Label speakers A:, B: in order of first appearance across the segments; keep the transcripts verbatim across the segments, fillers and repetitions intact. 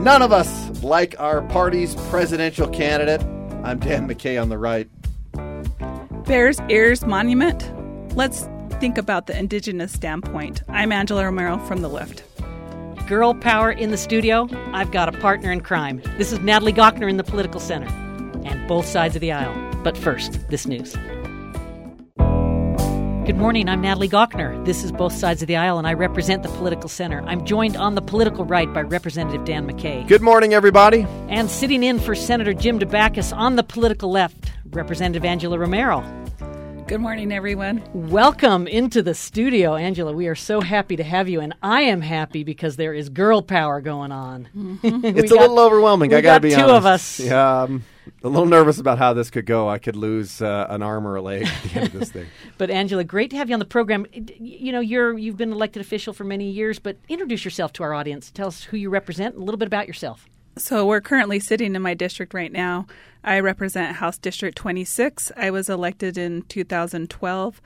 A: None of us like our party's presidential candidate. I'm Dan McKay on the right.
B: Bears Ears Monument. Let's think about the indigenous standpoint. I'm Angela Romero from the left.
C: Girl power in the studio. I've got a partner in crime. This is Natalie Gochner in the Political Center. And both sides of the aisle. But first, this news. Good morning, I'm Natalie Gochner. This is Both Sides of the Aisle, and I represent the Political Center. I'm joined on the political right by Representative Dan McKay.
A: Good morning, everybody.
C: And sitting in for Senator Jim DeBacchus on the political left, Representative Angela Romero.
B: Good morning, everyone.
C: Welcome into the studio, Angela. We are so happy to have you, and I am happy because there is girl power going on.
A: Mm-hmm. It's a got, little overwhelming, I got to be
C: two
A: honest.
C: two of us.
A: Yeah, I'm a little nervous about how this could go. I could lose uh, an arm or a leg at the end of this thing.
C: But Angela, great to have you on the program. You know, you're you've been an elected official for many years, but introduce yourself to our audience. Tell us who you represent and a little bit about yourself.
B: So we're currently sitting in my district right now. I represent House District twenty-six. I was elected in two thousand twelve,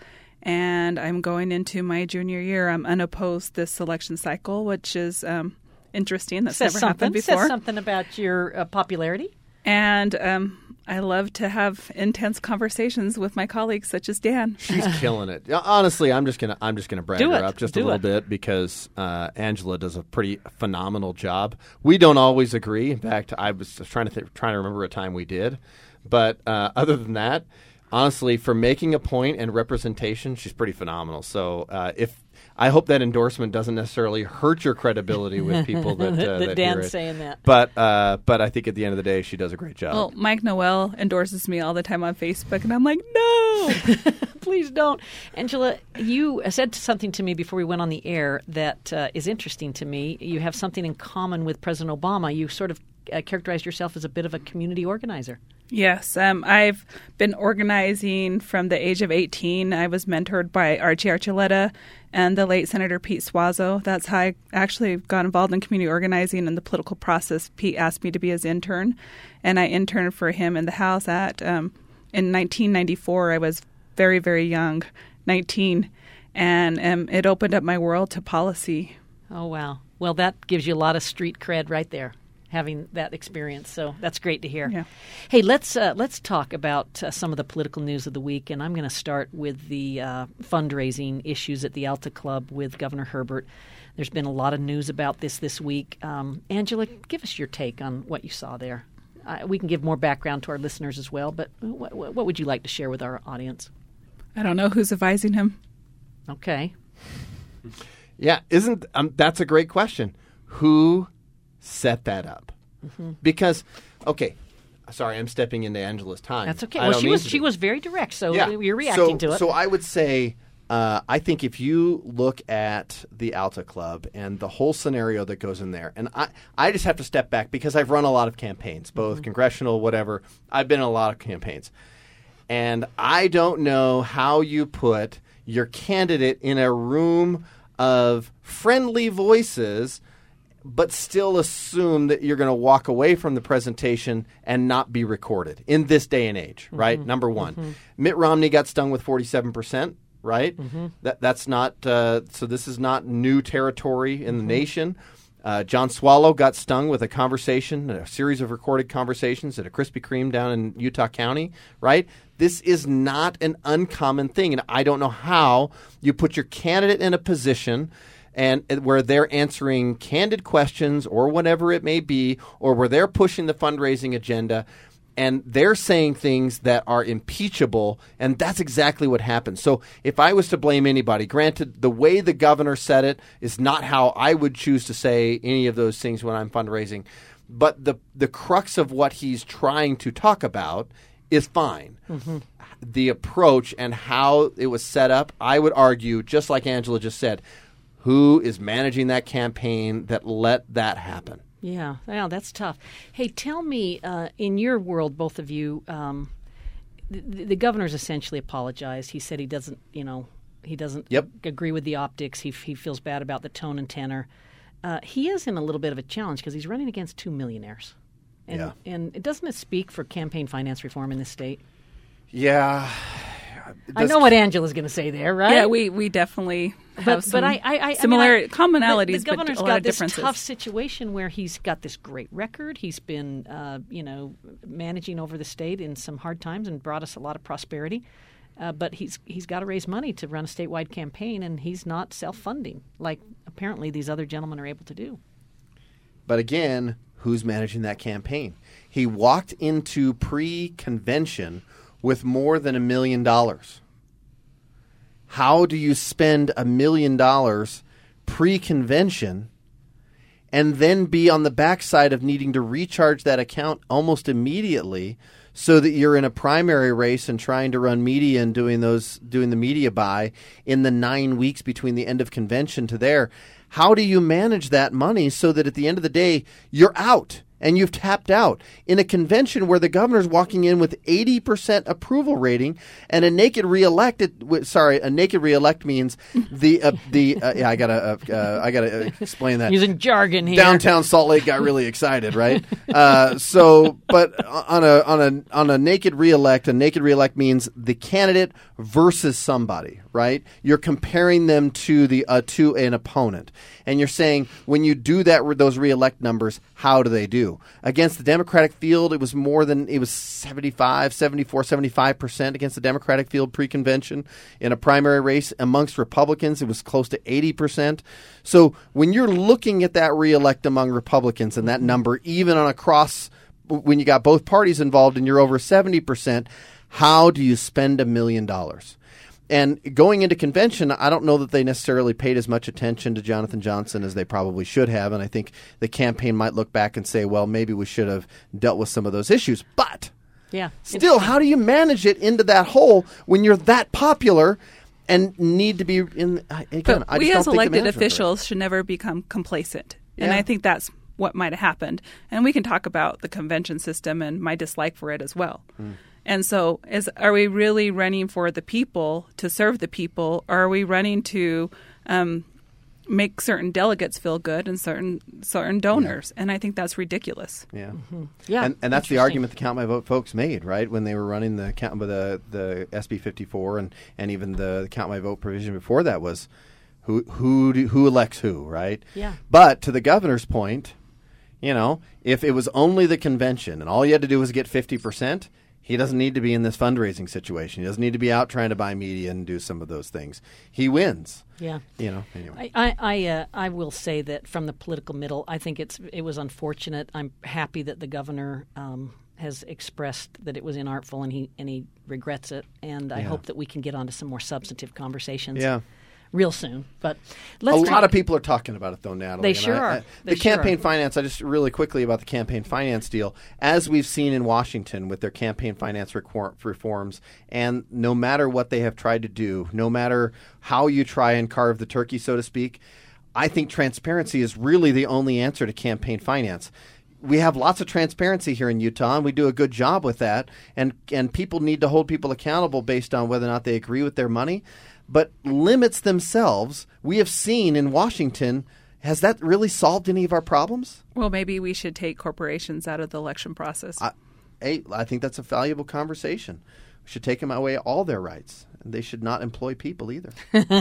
B: and I'm going into my junior year. I'm unopposed this election cycle, which is um, interesting. That's
C: Says
B: never
C: something.
B: happened before.
C: Says something about your uh, popularity.
B: And um, I love to have intense conversations with my colleagues, such as Dan.
A: She's killing it. Honestly, I'm just gonna I'm just gonna brag
C: Do
A: her
C: it.
A: up just
C: Do
A: a little
C: it.
A: bit because uh, Angela does a pretty phenomenal job. We don't always agree. In fact, I was trying to th- trying to remember a time we did, but uh, other than that, honestly, for making a point and representation, she's pretty phenomenal. So uh, if I hope that endorsement doesn't necessarily hurt your credibility with people that, uh,
C: that,
A: that
C: Dan's
A: hear it.
C: saying that.
A: But uh, but I think at the end of the day, she does a great job.
B: Well, Mike Noel endorses me all the time on Facebook, and I'm like, no.
C: Please don't. Angela, you said something to me before we went on the air that uh, is interesting to me. You have something in common with President Obama. You sort of uh, characterized yourself as a bit of a community organizer.
B: Yes, um, I've been organizing from the age of eighteen. I was mentored by Archie Archuleta and the late Senator Pete Suazo. That's how I actually got involved in community organizing and the political process. Pete asked me to be his intern, and I interned for him in the House at um, in nineteen ninety-four. I was very, very young, nineteen, and um, it opened up my world to policy.
C: Oh, wow. Well, that gives you a lot of street cred right there, having that experience. So that's great to hear.
B: Yeah.
C: Hey, let's uh, let's talk about uh, some of the political news of the week, and I'm going to start with the uh, fundraising issues at the Alta Club with Governor Herbert. There's been a lot of news about this this week. Um, Angela, give us your take on what you saw there. Uh, we can give more background to our listeners as well, but what, what would you like to share with our audience?
B: I don't know who's advising him.
C: Okay.
A: Yeah, isn't um, that's a great question. Who set that up? Mm-hmm. Because, okay, sorry, I'm stepping into Angela's time.
C: That's okay.
A: I
C: Well,
A: don't
C: she
A: mean
C: was
A: to
C: she
A: be.
C: was very direct, so
A: Yeah.
C: you're reacting
A: so,
C: to it.
A: So I would say, uh, I think if you look at the Alta Club and the whole scenario that goes in there, and I, I just have to step back because I've run a lot of campaigns, both mm-hmm. congressional, whatever. I've been in a lot of campaigns. And I don't know how you put your candidate in a room of friendly voices but still assume that you're going to walk away from the presentation and not be recorded in this day and age, right? Mm-hmm. Number one. Mm-hmm. Mitt Romney got stung with forty-seven percent, right? Mm-hmm. That That's not uh, – so this is not new territory in mm-hmm. the nation. Uh, John Swallow got stung with a conversation, a series of recorded conversations at a Krispy Kreme down in Utah County, right? This is not an uncommon thing, and I don't know how you put your candidate in a position and where they're answering candid questions or whatever it may be, or where they're pushing the fundraising agenda, and they're saying things that are impeachable, and that's exactly what happened. So if I was to blame anybody, granted, the way the governor said it is not how I would choose to say any of those things when I'm fundraising, but the the crux of what he's trying to talk about is fine. Mm-hmm. The approach and how it was set up, I would argue, just like Angela just said, who is managing that campaign that let that happen?
C: Yeah, well, that's tough. Hey, tell me, uh, in your world, both of you, um, the, the governor's essentially apologized. He said he doesn't, you know, he doesn't
A: yep.
C: agree with the optics. He he feels bad about the tone and tenor. Uh, he is in a little bit of a challenge because he's running against two millionaires. And,
A: yeah.
C: and it doesn't it speak for campaign finance reform in this state?
A: Yeah.
C: I know what Angela's going to say there, right?
B: Yeah, we, we definitely have
C: but,
B: some
C: but I, I, I,
B: similar
C: I mean, I,
B: commonalities,
C: the, the governor's
B: but a
C: got
B: lot of
C: this
B: differences.
C: tough situation where he's got this great record. He's been, uh, you know, managing over the state in some hard times and brought us a lot of prosperity. Uh, but he's he's got to raise money to run a statewide campaign, and he's not self-funding like apparently these other gentlemen are able to do.
A: But again, who's managing that campaign? He walked into pre-convention with more than a million dollars. How do you spend a million dollars pre-convention and then be on the backside of needing to recharge that account almost immediately so that you're in a primary race and trying to run media and doing those doing the media buy in the nine weeks between the end of convention to there? How do you manage that money so that at the end of the day you're out and you've tapped out in a convention where the governor's walking in with eighty percent approval rating and a naked reelected? Sorry, a naked reelect means the uh, the uh, yeah I gotta uh, uh, I gotta uh, explain that.
C: Using jargon here.
A: Downtown Salt Lake got really excited, right? uh, so, but on a on a on a naked reelect, a naked reelect means the candidate versus somebody, right? You're comparing them to the uh, to an opponent, and you're saying when you do that, those reelect numbers, how do they do? Against the Democratic field, it was more than, it was seventy-five, seventy-four, seventy-five percent against the Democratic field pre-convention. In a primary race amongst Republicans, it was close to eighty percent. So when you're looking at that reelect among Republicans and that number, even on a cross, when you got both parties involved and you're over seventy percent, how do you spend a million dollars? And going into convention, I don't know that they necessarily paid as much attention to Jonathan Johnson as they probably should have. And I think the campaign might look back and say, well, maybe we should have dealt with some of those issues. But
C: yeah,
A: still, how do you manage it into that hole when you're that popular and need to be in? Again,
B: but
A: I
B: we
A: just
B: as
A: don't think the
B: elected
A: management
B: officials should never become complacent. And
A: Yeah.
B: I think that's what might have happened. And we can talk about the convention system and my dislike for it as well. Mm. And so is are we really running for the people, to serve the people, or are we running to um, make certain delegates feel good and certain certain donors? Yeah. And I think that's ridiculous.
A: Yeah.
C: Mm-hmm. Yeah.
A: And, and that's the argument the Count My Vote folks made, right, when they were running the count the the S B fifty-four and, and even the Count My Vote provision before that was who who do, who elects who, right?
C: Yeah.
A: But to the governor's point, you know, if it was only the convention and all you had to do was get fifty percent, he doesn't need to be in this fundraising situation. He doesn't need to be out trying to buy media and do some of those things. He wins.
C: Yeah.
A: You know. Anyway.
C: I I I, uh, I will say that from the political middle, I think it's it was unfortunate. I'm happy that the governor um, has expressed that it was inartful and he and he regrets it. And I
A: Yeah.
C: hope that we can get onto some more substantive conversations.
A: Yeah.
C: Real soon, but let's
A: a
C: try-
A: lot of people are talking about it, though, Natalie.
C: They
A: And
C: sure
A: I,
C: are.
A: I,
C: They
A: the
C: sure
A: campaign
C: are.
A: finance. I just really quickly about the campaign finance deal, as we've seen in Washington with their campaign finance recor- reforms, and no matter what they have tried to do, no matter how you try and carve the turkey, so to speak, I think transparency is really the only answer to campaign finance. We have lots of transparency here in Utah, and we do a good job with that. And and people need to hold people accountable based on whether or not they agree with their money. But limits themselves, we have seen in Washington, has that really solved any of our problems?
B: Well, maybe we should take corporations out of the election process.
A: I, hey, I think that's a valuable conversation. We should take them away all their rights. And they should not employ people either.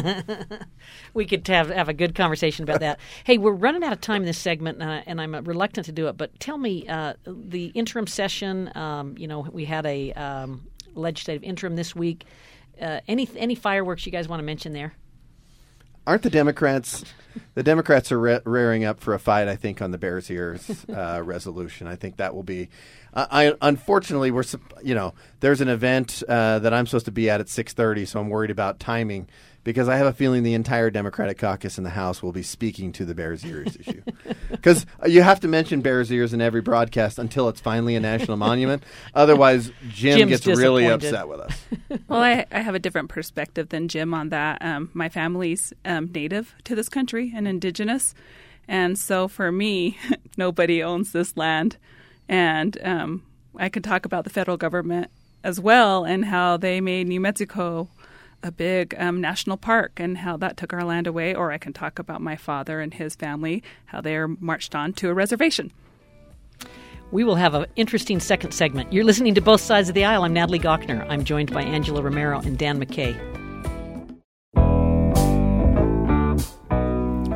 C: We could have have a good conversation about that. Hey, we're running out of time in this segment, uh, and I'm uh, reluctant to do it. But tell me, uh, the interim session. Um, you know, we had a um, legislative interim this week. Uh, any any fireworks you guys want to mention there?
A: Aren't the Democrats? The Democrats are re- rearing up for a fight, I think, on the Bears Ears uh, resolution. I think that will be. Uh, I unfortunately we're you know there's an event uh, that I'm supposed to be at at six thirty, so I'm worried about timing because I have a feeling the entire Democratic caucus in the House will be speaking to the Bears Ears issue. Because you have to mention Bears Ears in every broadcast until it's finally a national monument. Otherwise, Jim
C: Jim's
A: gets really
C: disappointed.
A: upset with us.
B: Well, I, I have a different perspective than Jim on that. Um, my family's um, native to this country and indigenous. And so for me, nobody owns this land. And um, I could talk about the federal government as well and how they made New Mexico a big um, national park and how that took our land away. Or I can talk about my father and his family, how they are marched on to a reservation.
C: We will have an interesting second segment. You're listening to Both Sides of the Aisle. I'm Natalie Gochner. I'm joined by Angela Romero and Dan McKay.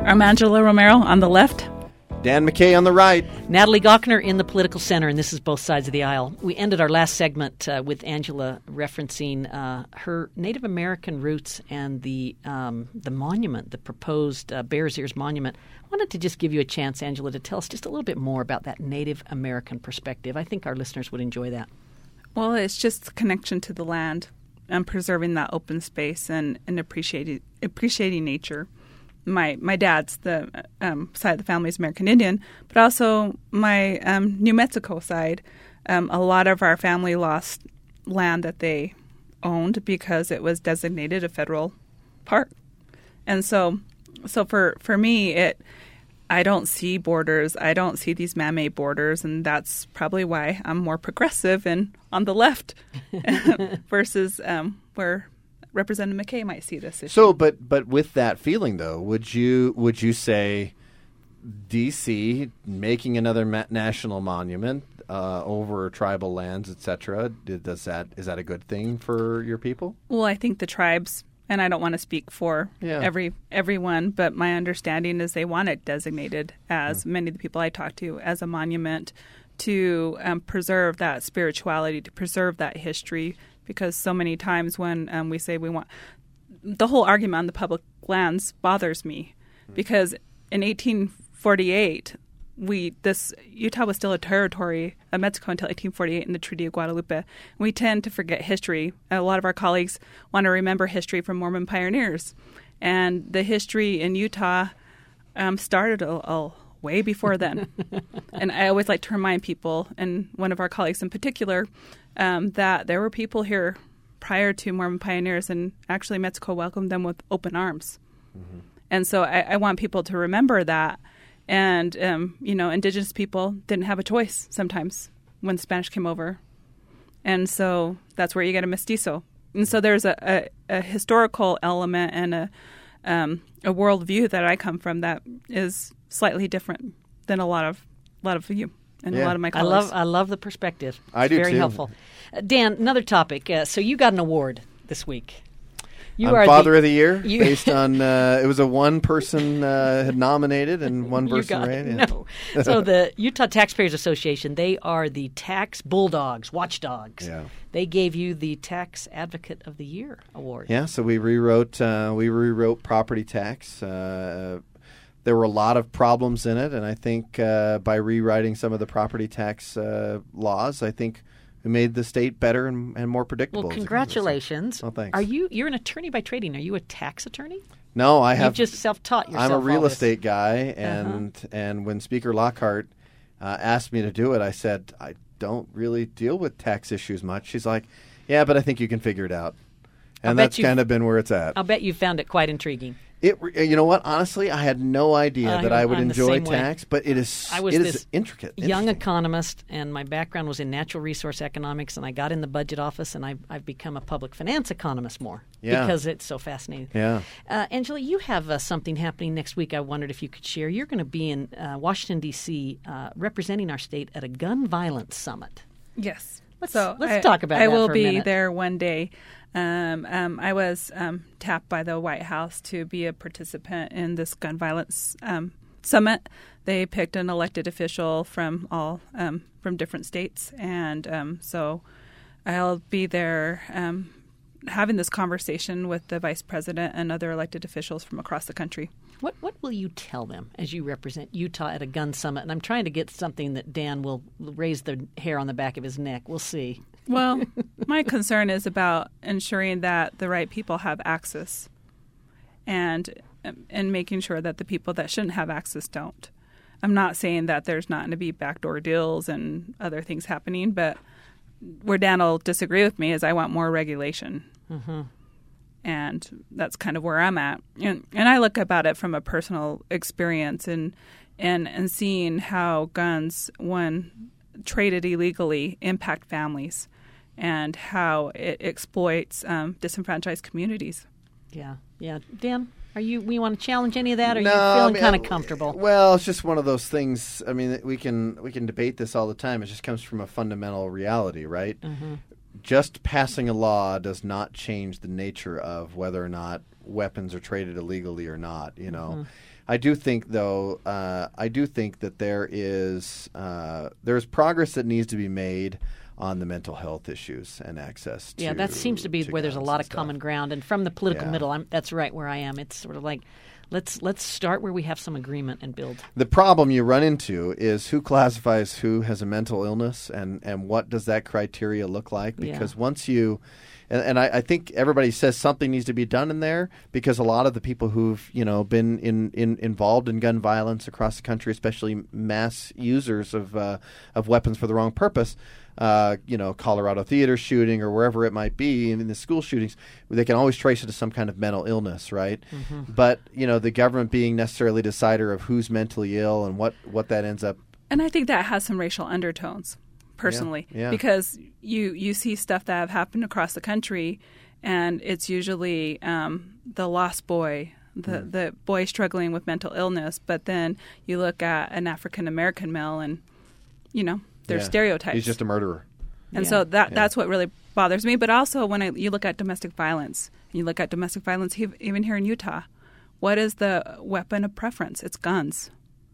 B: I'm Angela Romero on the left.
A: Dan McKay on the right.
C: Natalie Gochner in the political center, and this is Both Sides of the Aisle. We ended our last segment uh, with Angela referencing uh, her Native American roots and the um, the monument, the proposed uh, Bears Ears Monument. I wanted to just give you a chance, Angela, to tell us just a little bit more about that Native American perspective. I think our listeners would enjoy that.
B: Well, it's just the connection to the land and preserving that open space and, and appreciating appreciating nature. My my dad's the um, side of the family is American Indian, but also my um, New Mexico side. Um, a lot of our family lost land that they owned because it was designated a federal park, and so so for for me, it I don't see borders. I don't see these man-made borders, and that's probably why I'm more progressive and on the left versus um, where Representative McKay might see this issue.
A: So, but but with that feeling, though, would you would you say D C making another ma- national monument uh, over tribal lands, et cetera, does that is that a good thing for your people?
B: Well, I think the tribes, and I don't want to speak for
A: yeah.
B: every everyone, but my understanding is they want it designated, as
A: yeah.
B: many of the people I talk to, as a monument to um, preserve that spirituality, to preserve that history. Because so many times when um, we say we want – the whole argument on the public lands bothers me. Because in eighteen forty-eight, we this Utah was still a territory of Mexico until eighteen forty-eight in the Treaty of Guadalupe. We tend to forget history. A lot of our colleagues want to remember history from Mormon pioneers. And the history in Utah um, started a, a way before then. And I always like to remind people, and one of our colleagues in particular – Um, that there were people here prior to Mormon pioneers, and actually Mexico welcomed them with open arms. Mm-hmm. And so I, I want people to remember that. And, um, you know, indigenous people didn't have a choice sometimes when the Spanish came over. And so that's where you get a mestizo. And so there's a, a, a historical element and a, um, a worldview that I come from that is slightly different than a lot of, a lot of you. And
A: yeah.
B: a lot of my
C: I
B: colleagues.
C: love I love the perspective. It's
A: I do
C: very
A: too.
C: helpful. Uh, Dan, another topic. Uh, so you got an award this week. You
A: I'm
C: are
A: Father
C: the,
A: of the Year,
C: you,
A: based on uh, it was a one person uh, had nominated and one
C: you
A: person
C: got
A: ran.
C: it.
A: Yeah.
C: No. So the Utah Taxpayers Association, they are the tax bulldogs, watchdogs.
A: Yeah.
C: They gave you the Tax Advocate of the Year award.
A: Yeah. So we rewrote uh, we rewrote property tax. Uh, There were a lot of problems in it, and I think uh, by rewriting some of the property tax uh, laws, I think we made the state better and, and more predictable.
C: Well, congratulations.
A: Oh, thanks.
C: Are you you're an attorney by training? Are you a tax attorney?
A: No, I have.
C: You just self-taught yourself.
A: I'm a real
C: all this.
A: estate guy, and uh-huh. and when Speaker Lockhart uh, asked me to do it, I said I don't really deal with tax issues much. She's like, "Yeah, but I think you can figure it out," and that's kind of been where it's at.
C: I'll bet you found it quite intriguing.
A: It, you know what? Honestly, I had no idea
C: uh,
A: that I would
C: I'm
A: enjoy
C: the same
A: tax,
C: way.
A: but it is
C: I was
A: it
C: this
A: is intricate.
C: young economist, and my background was in natural resource economics, and I got in the budget office, and I've, I've become a public finance economist more
A: yeah.
C: because it's so fascinating.
A: Yeah,
C: uh, Angela, you have uh, something happening next week. I wondered if you could share. You're going to be in uh, Washington D C uh, representing our state at a gun violence summit.
B: Yes.
C: Let's,
B: so
C: let's
B: I,
C: talk about
B: I
C: that
B: will
C: for a
B: be
C: minute.
B: there one day. Um, um, I was um, tapped by the White House to be a participant in this gun violence um, summit. They picked an elected official from all um, from different states, and um, so I'll be there um, having this conversation with the vice president and other elected officials from across the country.
C: What what will you tell them as you represent Utah at a gun summit? And I'm trying to get something that Dan will raise the hair on the back of his neck. We'll see.
B: Well, my concern is about ensuring that the right people have access, and and making sure that the people that shouldn't have access don't. I'm not saying that there's not going to be backdoor deals and other things happening, but where Dan will disagree with me is I want more regulation.
C: Mm-hmm.
B: And that's kind of where I'm at. And, and I look about it from a personal experience and, and, and seeing how guns, when traded illegally, impact families and how it exploits um, disenfranchised communities.
C: Yeah, yeah. Dan, are you? We want to challenge any of that, or are
A: no,
C: you feeling
A: I mean,
C: kind of comfortable?
A: Well, it's just one of those things. I mean, we can we can debate this all the time. It just comes from a fundamental reality, right?
C: Mm-hmm.
A: Just passing a law does not change the nature of whether or not weapons are traded illegally or not. You know, mm-hmm. I do think though, uh, I do think that there is uh, there's progress that needs to be made on the mental health issues and access to
C: Yeah, that seems to be
A: to
C: where there's a lot of
A: stuff.
C: common ground. And from the political
A: Yeah.
C: middle, I'm, that's right where I am. It's sort of like, let's let's start where we have some agreement and build.
A: The problem you run into is who classifies who has a mental illness and, and what does that criteria look like? Because
C: Yeah.
A: once you, and, and I, I think everybody says something needs to be done in there because a lot of the people who've, you know, been in, in involved in gun violence across the country, especially mass users of uh, of weapons for the wrong purpose, Uh, you know, Colorado theater shooting or wherever it might be, and in the school shootings, they can always trace it to some kind of mental illness, right? Mm-hmm. But, you know, the government being necessarily decider of who's mentally ill and what, what that ends up.
B: And I think that has some racial undertones, personally,
A: Yeah, yeah.
B: because you, you see stuff that have happened across the country, and it's usually um, the lost boy, the, mm. the boy struggling with mental illness, but then you look at an African-American male and, you know, They're
A: Yeah.
B: stereotypes.
A: He's just a murderer.
B: And
C: Yeah.
B: so that
A: Yeah.
B: that's what really bothers me. But also when I, you look at domestic violence, and you look at domestic violence he- even here in Utah, what is the weapon of preference? It's guns.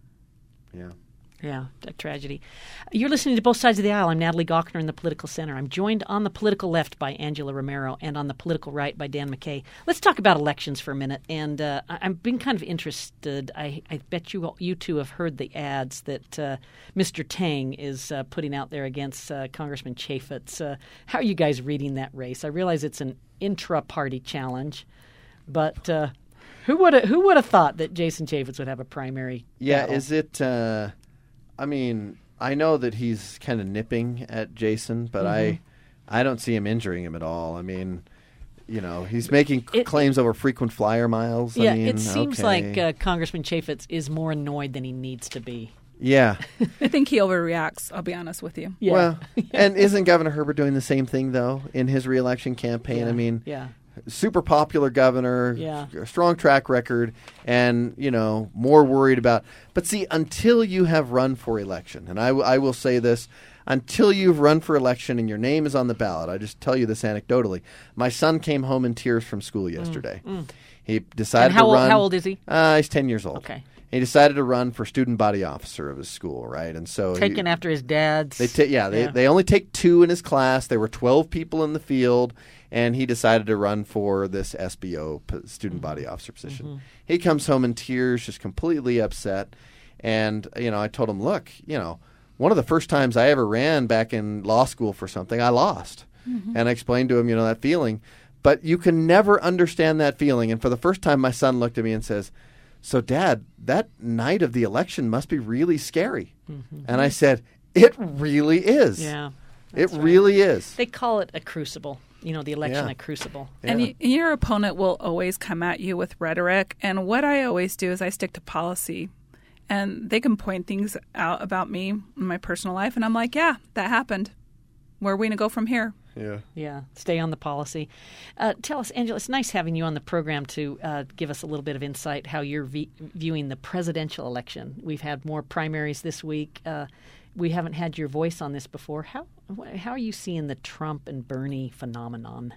A: Yeah.
C: Yeah, a tragedy. You're listening to Both Sides of the Aisle. I'm Natalie Gochner in the Political Center. I'm joined on the political left by Angela Romero and on the political right by Dan McKay. Let's talk about elections for a minute. And uh, I- I've been kind of interested. I, I bet you you two have heard the ads that uh, Mister Tang is uh, putting out there against uh, Congressman Chaffetz. Uh, how are you guys reading that race? I realize it's an intra-party challenge, but uh, who would who would have thought that Jason Chaffetz would have a primary
A: Yeah,
C: battle?
A: is it... Uh, I mean, I know that he's kind of nipping at Jason, but
C: Mm-hmm.
A: I I don't see him injuring him at all. I mean, you know, he's making
C: It-
A: claims over frequent flyer miles.
C: Yeah,
A: I mean,
C: it seems
A: okay.
C: like uh, Congressman Chaffetz is more annoyed than he needs to be.
A: Yeah.
B: I think he overreacts, I'll be honest with you.
C: Yeah.
A: Well, and isn't Governor Herbert doing the same thing, though, in his reelection campaign?
C: Yeah,
A: I mean,
C: yeah.
A: super popular governor,
C: Yeah.
A: a strong track record, and, you know, more worried about. But see, until you have run for election, and I, w- I will say this, until you've run for election and your name is on the ballot, I just tell you this anecdotally. My son came home in tears from school yesterday. He decided
C: And how
A: to
C: old-
A: run.
C: how old is he?
A: Uh, he's ten years old.
C: Okay.
A: He decided to run for student body officer of his school, right? And so he-
C: Taken after his dad's.
A: they ta- yeah, they,
C: Yeah.
A: they only take two in his class. There were twelve people in the field, and he decided to run for this S B O, p- student body officer position.
C: Mm-hmm.
A: He comes home in tears, just completely upset. And, you know, I told him, look, you know, one of the first times I ever ran back in law school for something, I lost.
C: Mm-hmm.
A: And I explained to him, you know, that feeling. But you can never understand that feeling. And for the first time, my son looked at me and says, so, Dad, that night of the election must be really scary. Mm-hmm. And I said, it really is.
C: Yeah.
A: It
C: that's right.
A: really is.
C: They call it a crucible. You know, the election
A: Yeah.
C: a crucible.
B: And
A: Yeah.
B: y- your opponent will always come at you with rhetoric. And what I always do is I stick to policy. And they can point things out about me in my personal life. And I'm like, yeah, that happened. Where are we going to go from here?
A: Yeah.
C: Yeah, stay on the policy. Uh, tell us, Angela, it's nice having you on the program to uh, give us a little bit of insight how you're v- viewing the presidential election. We've had more primaries this week. Uh, we haven't had your voice on this before. How wh- how are you seeing the Trump and Bernie phenomenon?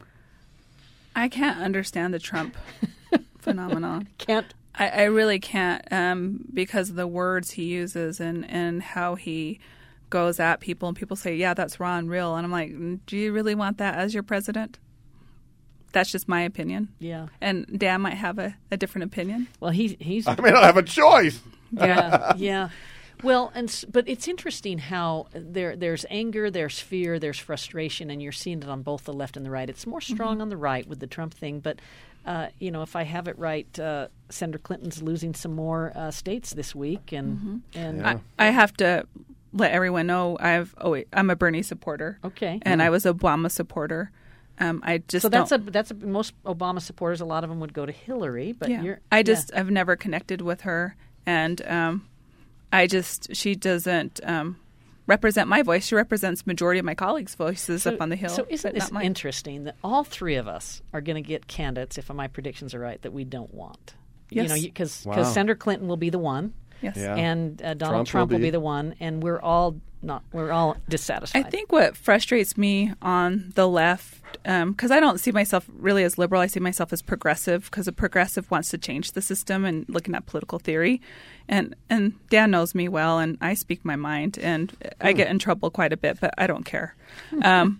B: I can't understand the Trump phenomenon.
C: Can't.
B: I, I really can't um, because of the words he uses and, and how he goes at people. And people say, yeah, that's raw and real. And I'm like, do you really want that as your president? That's just my opinion.
C: Yeah.
B: And Dan might have a, a different opinion.
C: Well, he's he's
A: I mean, I have a choice.
C: yeah, yeah. Well, and s- but it's interesting how there there's anger, there's fear, there's frustration, and you're seeing it on both the left and the right. It's more strong on the right with the Trump thing, but uh, you know, if I have it right, uh, Senator Clinton's losing some more uh, states this week, and and
A: Yeah.
B: I, I have to let everyone know I've oh wait, I'm a Bernie supporter.
C: Okay.
B: And I was a Obama supporter. Um, I just
C: so that's
B: don't,
C: a that's a, most Obama supporters. A lot of them would go to Hillary, but
B: yeah.
C: you're
B: I
C: yeah.
B: just I've never connected with her, and um, I just she doesn't um, represent my voice. She represents majority of my colleagues' voices
C: So-
B: up on the Hill.
C: So isn't
B: but
C: this
B: not mine.
C: interesting that all three of us are going to get candidates, if my predictions are right, that we don't want?
B: Yes.
C: You know, because
A: Wow.
C: Senator Clinton will be the one.
B: Yes.
A: Yeah.
C: And uh, Donald
A: Trump
C: Trump,
A: will
C: will, be.
A: be.
C: the one, and we're all not. We're all dissatisfied.
B: I think what frustrates me on the left, because um, I don't see myself really as liberal, I see myself as progressive, because a progressive wants to change the system and looking at political theory. And and Dan knows me well, and I speak my mind, and mm. I get in trouble quite a bit, but I don't care. Um,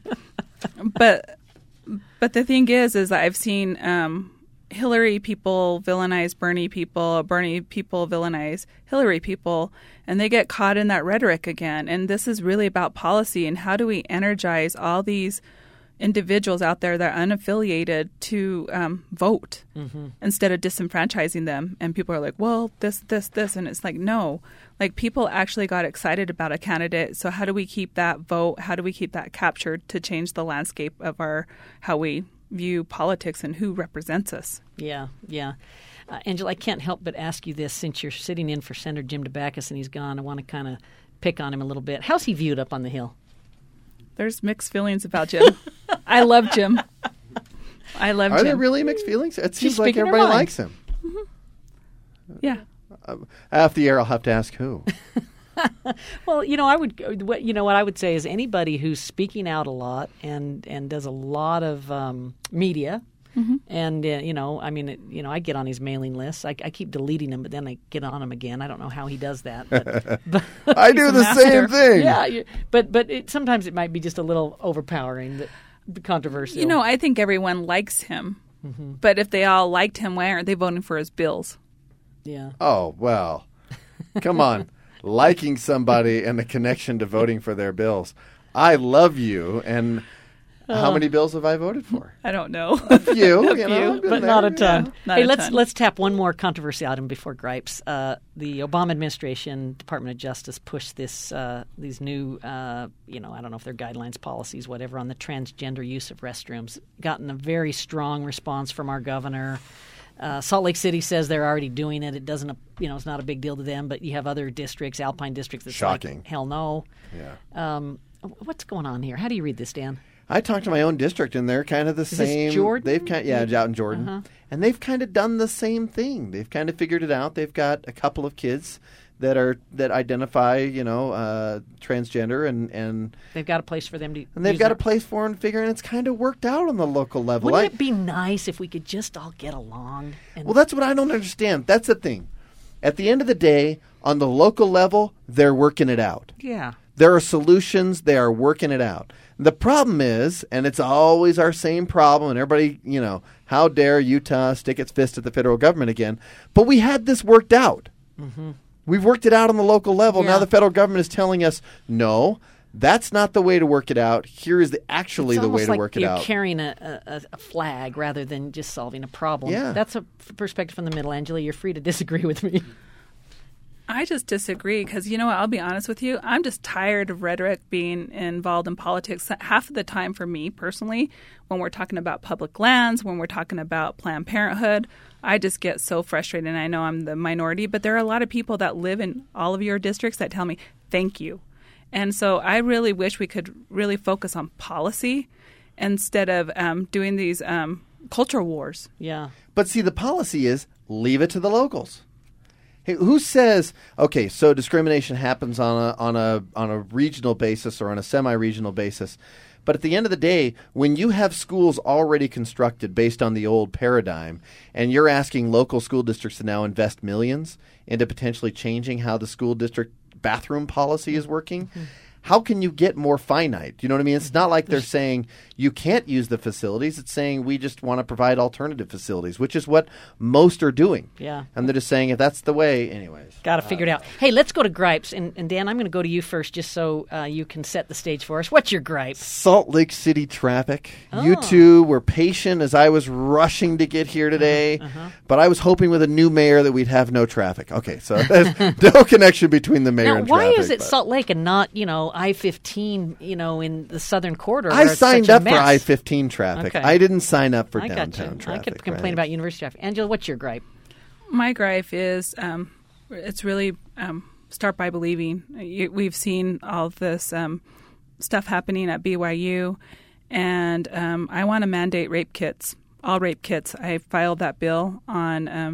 B: but but the thing is, is I've seen um, Hillary people villainize Bernie people, Bernie people villainize Hillary people, and they get caught in that rhetoric again. And this is really about policy, and how do we energize all these individuals out there that are unaffiliated to um, vote mm-hmm. instead of disenfranchising them. And people are like, well, this, this, this. And it's like, no, like people actually got excited about a candidate. So how do we keep that vote? How do we keep that captured to change the landscape of our, how we view politics and who represents us?
C: Yeah, yeah. Uh, Angela, I can't help but ask you this, since you're sitting in for Senator Jim Dabakis and he's gone. I want to kind of pick on him a little bit. How's he viewed up on the Hill?
B: There's mixed feelings about Jim. I love Jim. I love
A: Are
B: Jim.
A: Are there really mixed feelings? It seems
C: She's
A: like everybody likes him.
B: Mm-hmm. Yeah.
A: Uh, after the air, I'll have to ask who.
C: Well, you know, I would. What you know, what I would say is anybody who's speaking out a lot and and does a lot of um, media. Mm-hmm. And, uh, you know, I mean, it, you know, I get on his mailing list. I, I keep deleting them, but then I get on him again. I don't know how he does that. But, but
A: I do the
B: master.
A: same thing.
C: Yeah, you, but but it, sometimes it might be just a little overpowering, the, the controversial.
B: You know, I think everyone likes him. Mm-hmm. But if they all liked him, why aren't they voting for his bills?
C: Yeah.
A: Oh, well, come on. Liking somebody and the connection to voting for their bills. I love you, and... Uh, How many bills have I voted for?
B: I don't know.
A: A few,
B: a
A: you know,
B: few.
C: but
A: there.
C: not a ton.
B: Yeah, not
C: hey,
B: a
C: let's
B: ton.
C: let's tap one more controversy item before gripes. Uh, the Obama administration, Department of Justice, pushed this uh, these new, uh, you know, I don't know if they're guidelines, policies, whatever, on the transgender use of restrooms. Gotten a very strong response from our governor. Uh, Salt Lake City says they're already doing it. It doesn't, you know, it's not a big deal to them. But you have other districts, Alpine districts, that's
A: shocking.
C: Like, hell no.
A: Yeah.
C: Um, what's going on here? How do you read this, Dan?
A: I talked to my own district, and they're kind of the
C: Is
A: same.
C: This Jordan?
A: They've kind, yeah, out in Jordan,
C: uh-huh.
A: and they've kind of done the same thing. They've kind of figured it out. They've got a couple of kids that are that identify, you know, uh, transgender, and, and
C: they've got a place for them to.
A: and they've
C: use
A: got
C: their...
A: a place for them to figure, and it's kind of worked out on the local level.
C: Wouldn't
A: I,
C: it be nice if we could just all get along? And...
A: Well, that's what I don't understand. That's the thing. At the end of the day, on the local level, they're working it out.
C: Yeah.
A: There are solutions. They are working it out. The problem is, and it's always our same problem, and everybody, you know, how dare Utah stick its fist at the federal government again? But we had this worked out. Mm-hmm. We've worked it out on the local level.
C: Yeah.
A: Now the federal government is telling us, no, that's not the way to work it out. Here is the actually
C: it's
A: the way
C: almost
A: to
C: like
A: work it
C: you're
A: out.
C: carrying a, a, a flag rather than just solving a problem.
A: Yeah.
C: That's a perspective from the middle, Angela. You're free to disagree with me.
B: I just disagree because, you know what, I'll be honest with you. I'm just tired of rhetoric being involved in politics. Half of the time for me personally, when we're talking about public lands, when we're talking about Planned Parenthood, I just get so frustrated. And I know I'm the minority, but there are a lot of people that live in all of your districts that tell me, thank you. And so I really wish we could really focus on policy instead of um, doing these um, culture wars.
C: Yeah.
A: But see, the policy is leave it to the locals. Hey, who says, okay, so discrimination happens on a on a on a regional basis or on a semi-regional basis, but at the end of the day, when you have schools already constructed based on the old paradigm, and you're asking local school districts to now invest millions into potentially changing how the school district bathroom policy is working, mm-hmm. how can you get more finite? You know what I mean? It's not like they're saying you can't use the facilities. It's saying we just want to provide alternative facilities, which is what most are doing.
C: Yeah.
A: And they're just saying if that's the way, anyways.
C: Got to figure it out. Hey, let's go to gripes. And, and Dan, I'm going to go to you first just so uh, you can set the stage for us. What's your gripe?
A: Salt Lake City traffic.
C: Oh.
A: You two were patient as I was rushing to get here today, uh-huh, uh-huh. but I was hoping with a new mayor that we'd have no traffic. Okay, so there's no connection between the mayor
C: now,
A: and
C: why
A: traffic.
C: is it
A: but.
C: Salt Lake and not, you know, I fifteen, you know, in the southern corridor?
A: I
C: where it's
A: signed
C: such a
A: up for
C: mess?
A: I fifteen traffic.
C: Okay.
A: I didn't sign up for
C: I
A: downtown
C: gotcha.
A: traffic.
C: I could complain
A: right?
C: about university traffic. Angela, what's your gripe?
B: My gripe is um, it's really um, start by believing. You, we've seen all of this um, stuff happening at B Y U, and um, I want to mandate rape kits, all rape kits. I filed that bill on um,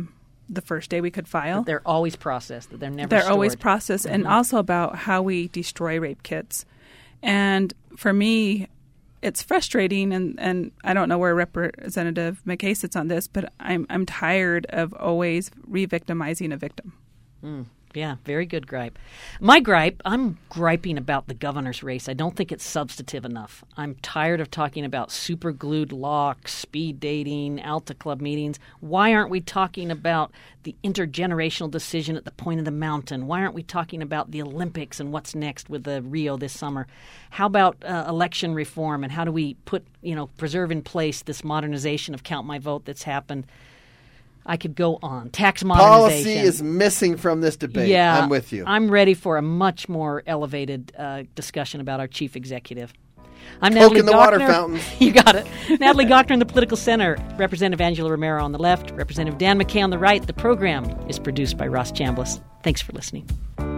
B: the first day we could file.
C: That they're always processed, that they're never
B: They're
C: stored.
B: always processed, mm-hmm. and also about how we destroy rape kits. And for me, it's frustrating, and, and I don't know where Representative McKay sits on this, but I'm I'm tired of always re-victimizing a victim.
C: Mm. Yeah, very good gripe. My gripe, I'm griping about the governor's race. I don't think it's substantive enough. I'm tired of talking about super glued locks, speed dating, Alta Club meetings. Why aren't we talking about the intergenerational decision at the point of the mountain? Why aren't we talking about the Olympics and what's next with the Rio this summer? How about uh, election reform, and how do we put, you know, preserve in place this modernization of Count My Vote that's happened? I could go on. Tax modernization.
A: Policy is missing from this debate.
C: Yeah,
A: I'm with you.
C: I'm ready for a much more elevated uh, discussion about our chief executive. I'm
A: Coke
C: Natalie
A: in the
C: Gochner.
A: water fountain.
C: You got it. Natalie Gochner in the Political Center. Representative Angela Romero on the left. Representative Dan McKay on the right. The program is produced by Ross Chambliss. Thanks for listening.